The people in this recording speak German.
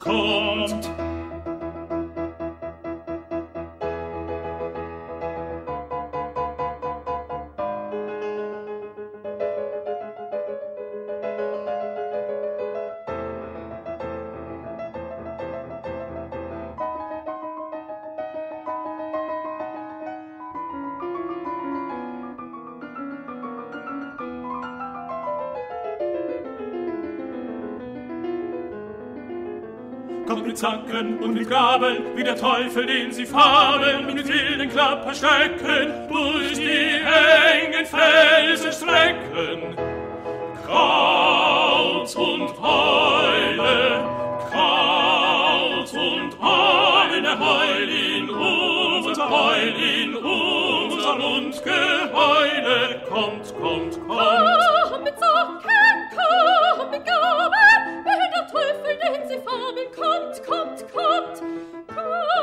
kommt. Kommt mit Zacken und mit Gabeln, wie der Teufel, den sie fabeln, mit wilden Klapperstöcken durch die engen Felsenstrecken. Kraut und Heule, heul in unser Mundgeheule. Kommt, kommt, kommt. Komm mit Zacken, komm mit Gabeln, wie der Teufel, den sie fabeln, kommt, kommt, kommt, kommt.